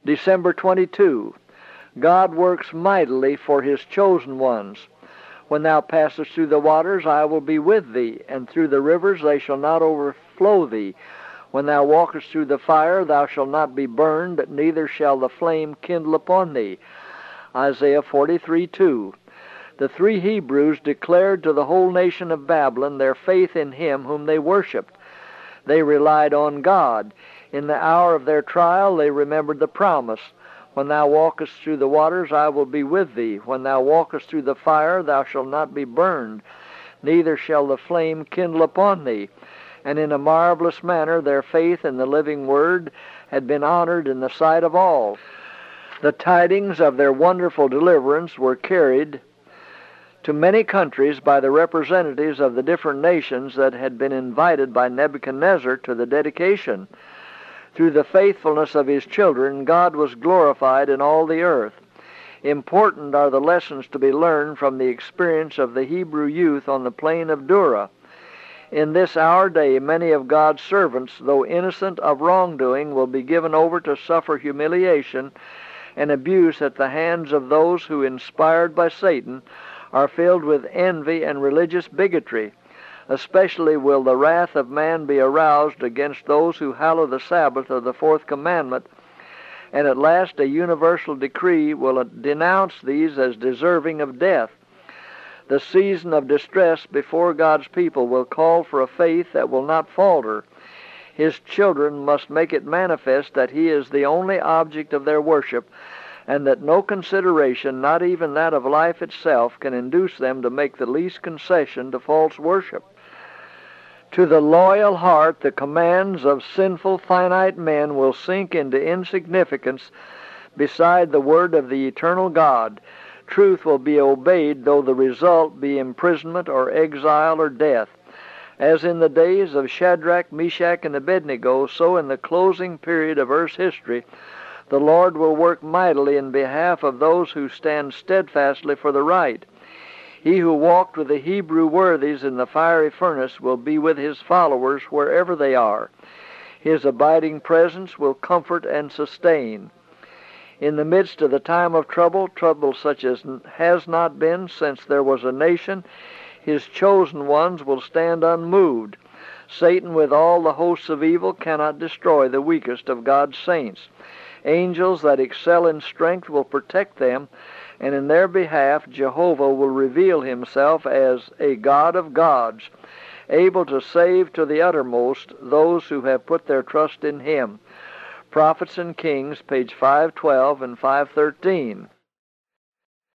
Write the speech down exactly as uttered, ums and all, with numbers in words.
December twenty-second. God works mightily for his chosen ones. When thou passest through the waters, I will be with thee, and through the rivers they shall not overflow thee. When thou walkest through the fire, thou shalt not be burned, neither shall the flame kindle upon thee. Isaiah forty-three two. The three Hebrews declared to the whole nation of Babylon their faith in him whom they worshipped. They relied on God. In the hour of their trial they remembered the promise. When thou walkest through the waters, I will be with thee. When thou walkest through the fire, thou shalt not be burned, neither shall the flame kindle upon thee. And in a marvelous manner their faith in the living Word had been honored in the sight of all. The tidings of their wonderful deliverance were carried to many countries by the representatives of the different nations that had been invited by Nebuchadnezzar to the dedication. Through the faithfulness of his children, God was glorified in all the earth. Important are the lessons to be learned from the experience of the Hebrew youth on the plain of Dura. In this our day, many of God's servants, though innocent of wrongdoing, will be given over to suffer humiliation and abuse at the hands of those who, inspired by Satan, are filled with envy and religious bigotry. Especially will the wrath of man be aroused against those who hallow the Sabbath of the fourth commandment, and at last a universal decree will denounce these as deserving of death. The season of distress before God's people will call for a faith that will not falter. His children must make it manifest that he is the only object of their worship, and that no consideration, not even that of life itself, can induce them to make the least concession to false worship. To the loyal heart, the commands of sinful, finite men will sink into insignificance beside the word of the eternal God. Truth will be obeyed, though the result be imprisonment or exile or death. As in the days of Shadrach, Meshach, and Abednego, so in the closing period of earth's history, the Lord will work mightily in behalf of those who stand steadfastly for the right. He who walked with the Hebrew worthies in the fiery furnace will be with his followers wherever they are. His abiding presence will comfort and sustain. In the midst of the time of trouble, trouble such as has not been since there was a nation, his chosen ones will stand unmoved. Satan with all the hosts of evil cannot destroy the weakest of God's saints. Angels that excel in strength will protect them, and in their behalf Jehovah will reveal himself as a God of gods, able to save to the uttermost those who have put their trust in him. Prophets and Kings, page five twelve and five thirteen.